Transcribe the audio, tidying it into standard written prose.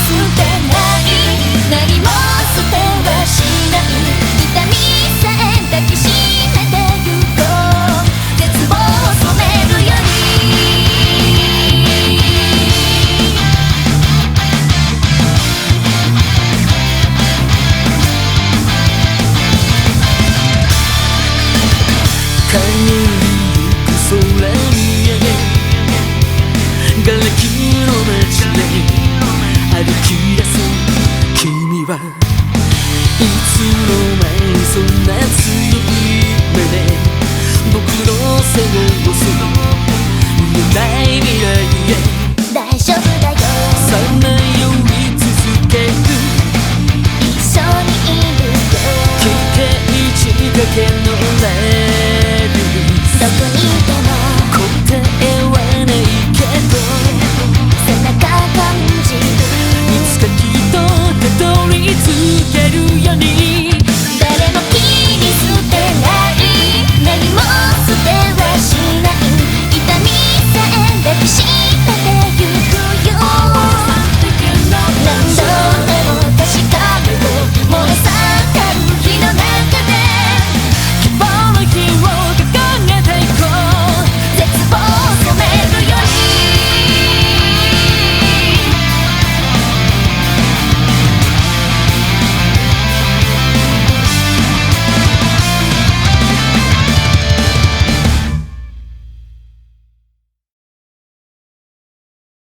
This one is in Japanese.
てない、何も捨てはしない、痛みさえ抱きしめてゆこう、絶望を染めるように。帰りゆく空見上げ、瓦礫の街で歩き出す君は、いつの間にそんな強い目で僕の背を押す